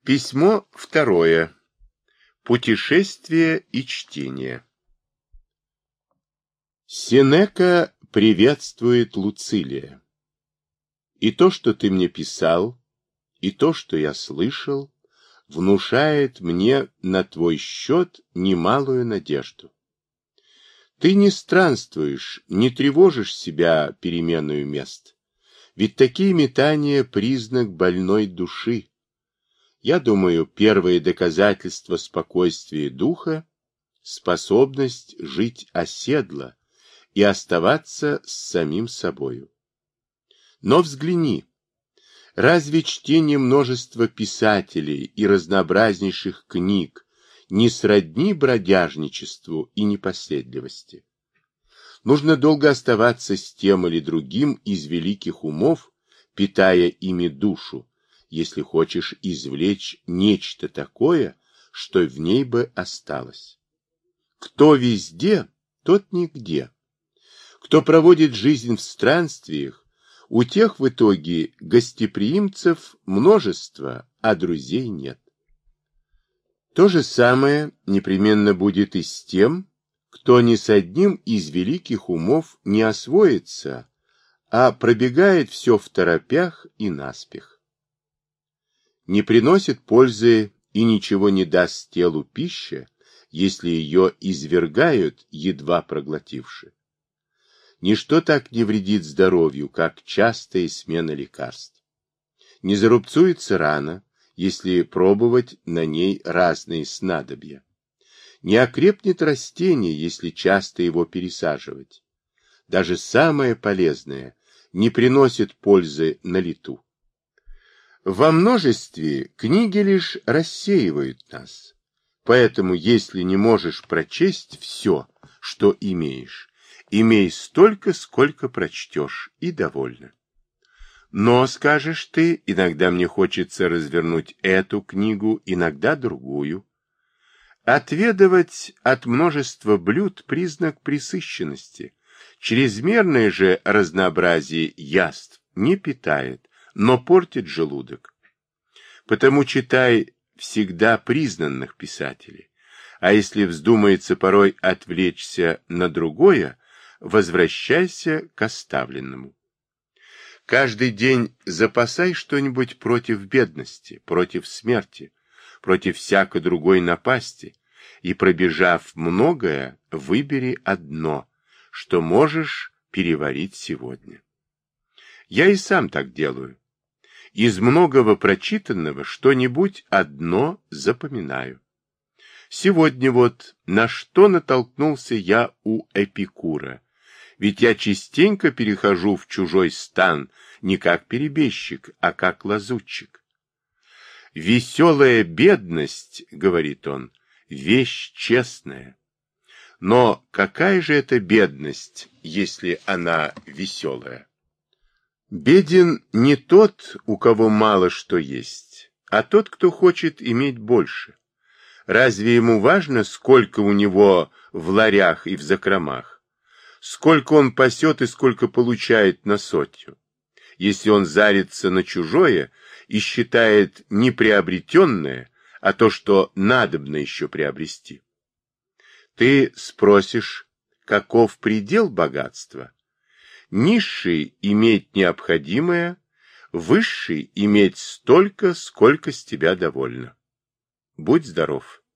Письмо второе. Путешествие и чтение. Сенека приветствует Луцилия. И то, что ты мне писал, и то, что я слышал, внушает мне на твой счет немалую надежду. Ты не странствуешь, не тревожишь себя переменою мест, ведь такие метания — признак больной души. Я думаю, первое доказательство спокойствия духа — способность жить оседло и оставаться с самим собою. Но взгляни, разве чтение множества писателей и разнообразнейших книг не сродни бродяжничеству и непоседливости? Нужно долго оставаться с тем или другим из великих умов, питая ими душу, если хочешь извлечь нечто такое, что в ней бы осталось. Кто везде, тот нигде. Кто проводит жизнь в странствиях, у тех в итоге гостеприимцев множество, а друзей нет. То же самое непременно будет и с тем, кто ни с одним из великих умов не освоится, а пробегает все второпях и наспех. Не приносит пользы и ничего не даст телу пища, если ее извергают, едва проглотивши. Ничто так не вредит здоровью, как частая смена лекарств. Не зарубцуется рана, если пробовать на ней разные снадобья. Не окрепнет растение, если часто его пересаживать. Даже самое полезное не приносит пользы на лету. Во множестве книги лишь рассеивают нас. Поэтому, если не можешь прочесть все, что имеешь, имей столько, сколько прочтешь, и довольно. Но, скажешь ты, иногда мне хочется развернуть эту книгу, иногда другую. Отведывать от множества блюд признак пресыщенности. Чрезмерное же разнообразие яств не питает, но портит желудок. Потому читай всегда признанных писателей, а если вздумается порой отвлечься на другое, возвращайся к оставленному. Каждый день запасай что-нибудь против бедности, против смерти, против всякой другой напасти, и, пробежав многое, выбери одно, что можешь переварить сегодня. Я и сам так делаю. Из многого прочитанного что-нибудь одно запоминаю. Сегодня вот на что натолкнулся я у Эпикура, ведь я частенько перехожу в чужой стан не как перебежчик, а как лазутчик. «Веселая бедность, — говорит он, — вещь честная. Но какая же это бедность, если она веселая? Беден не тот, у кого мало что есть, а тот, кто хочет иметь больше. Разве ему важно, сколько у него в ларях и в закромах? Сколько он пасет и сколько получает на сотню? Если он зарится на чужое и считает не приобретенное, а то, что надобно еще приобрести. Ты спросишь, каков предел богатства? Низший — иметь необходимое, высший — иметь столько, сколько с тебя довольно. Будь здоров.